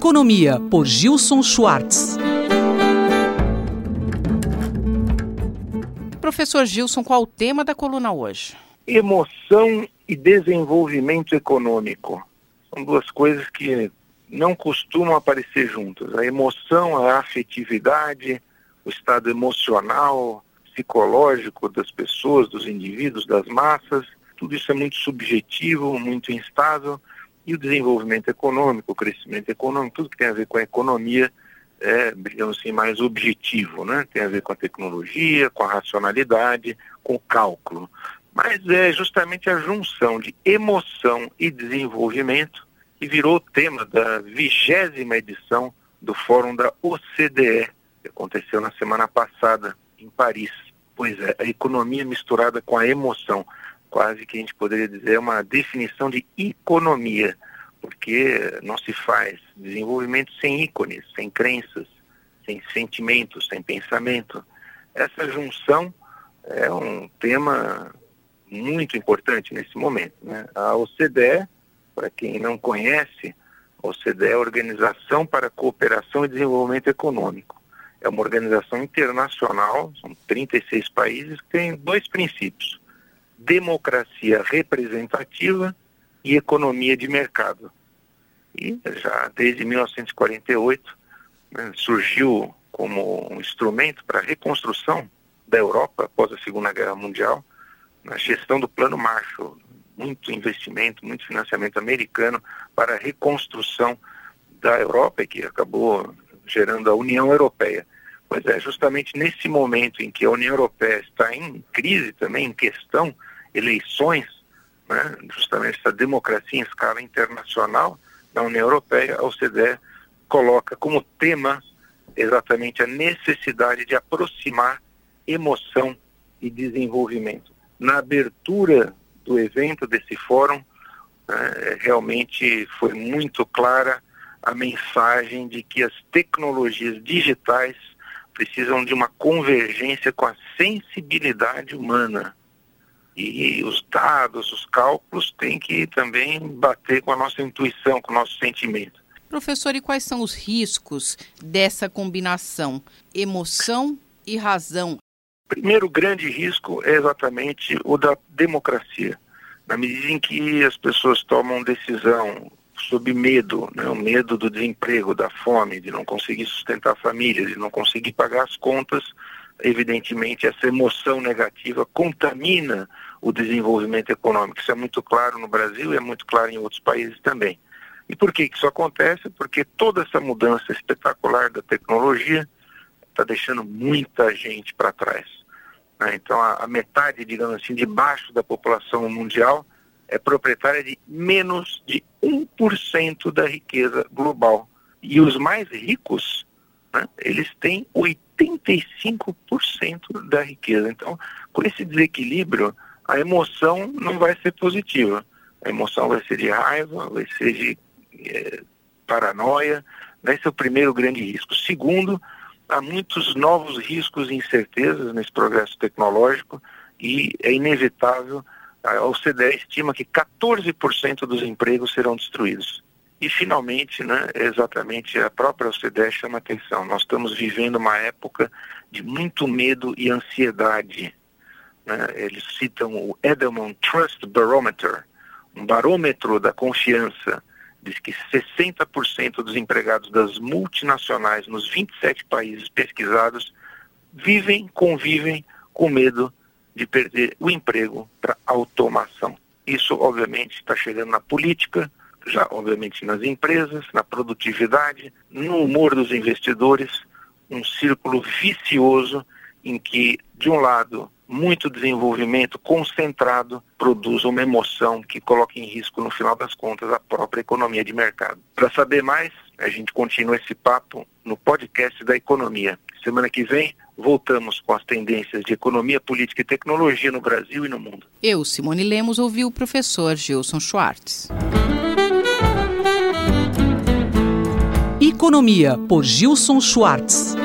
Economia, por Gilson Schwartz. Professor Gilson, qual o tema da coluna hoje? Emoção e desenvolvimento econômico. São duas coisas que não costumam aparecer juntas. A emoção, a afetividade, o estado emocional, psicológico das pessoas, dos indivíduos, das massas, tudo isso é muito subjetivo, muito instável. E o desenvolvimento econômico, o crescimento econômico, tudo que tem a ver com a economia é, digamos assim, mais objetivo, né? Tem a ver com a tecnologia, com a racionalidade, com o cálculo. Mas é justamente a junção de emoção e desenvolvimento que virou o tema da 20ª edição do Fórum da OCDE, que aconteceu na semana passada em Paris. Pois é, a economia misturada com a emoção. Quase que a gente poderia dizer uma definição de economia, porque não se faz desenvolvimento sem ícones, sem crenças, sem sentimentos, sem pensamento. Essa junção é um tema muito importante nesse momento, né? A OCDE, para quem não conhece, a OCDE é a Organização para a Cooperação e Desenvolvimento Econômico. É uma organização internacional, são 36 países, que tem dois princípios: democracia representativa e economia de mercado. E já desde 1948, né, surgiu como um instrumento para a reconstrução da Europa após a Segunda Guerra Mundial, na gestão do Plano Marshall. Muito investimento, muito financiamento americano para a reconstrução da Europa, que acabou gerando a União Europeia. Pois é, justamente nesse momento em que a União Europeia está em crise também, em questão, eleições, né, justamente essa democracia em escala internacional na União Europeia, a OCDE coloca como tema exatamente a necessidade de aproximar emoção e desenvolvimento. Na abertura do evento desse fórum, realmente foi muito clara a mensagem de que as tecnologias digitais precisam de uma convergência com a sensibilidade humana. E os dados, os cálculos têm que também bater com a nossa intuição, com o nosso sentimento. Professor, e quais são os riscos dessa combinação, emoção e razão? O primeiro grande risco é exatamente o da democracia. Na medida em que as pessoas tomam decisão sob medo, né, o medo do desemprego, da fome, de não conseguir sustentar a família, de não conseguir pagar as contas, evidentemente essa emoção negativa contamina o desenvolvimento econômico. Isso é muito claro no Brasil e é muito claro em outros países também. E por que isso acontece? Porque toda essa mudança espetacular da tecnologia está deixando muita gente para trás, né? Então a metade, digamos assim, de baixo da população mundial é proprietária de menos de 1% da riqueza global. E os mais ricos, né, eles têm 85% da riqueza. Então, com esse desequilíbrio, a emoção não vai ser positiva. A emoção vai ser de raiva, vai ser de paranoia. Esse é o primeiro grande risco. Segundo, há muitos novos riscos e incertezas nesse progresso tecnológico e é inevitável. A OCDE estima que 14% dos empregos serão destruídos. E, finalmente, né, exatamente a própria OCDE chama atenção. Nós estamos vivendo uma época de muito medo e ansiedade, né? Eles citam o Edelman Trust Barometer, um barômetro da confiança. Diz que 60% dos empregados das multinacionais nos 27 países pesquisados convivem com medo de perder o emprego para automação. Isso, obviamente, está chegando na política, já, obviamente, nas empresas, na produtividade, no humor dos investidores, um círculo vicioso em que, de um lado, muito desenvolvimento concentrado produz uma emoção que coloca em risco, no final das contas, a própria economia de mercado. Para saber mais, a gente continua esse papo no podcast da economia. Semana que vem, voltamos com as tendências de economia, política e tecnologia no Brasil e no mundo. Eu, Simone Lemos, ouvi o professor Gilson Schwartz. Economia, por Gilson Schwartz.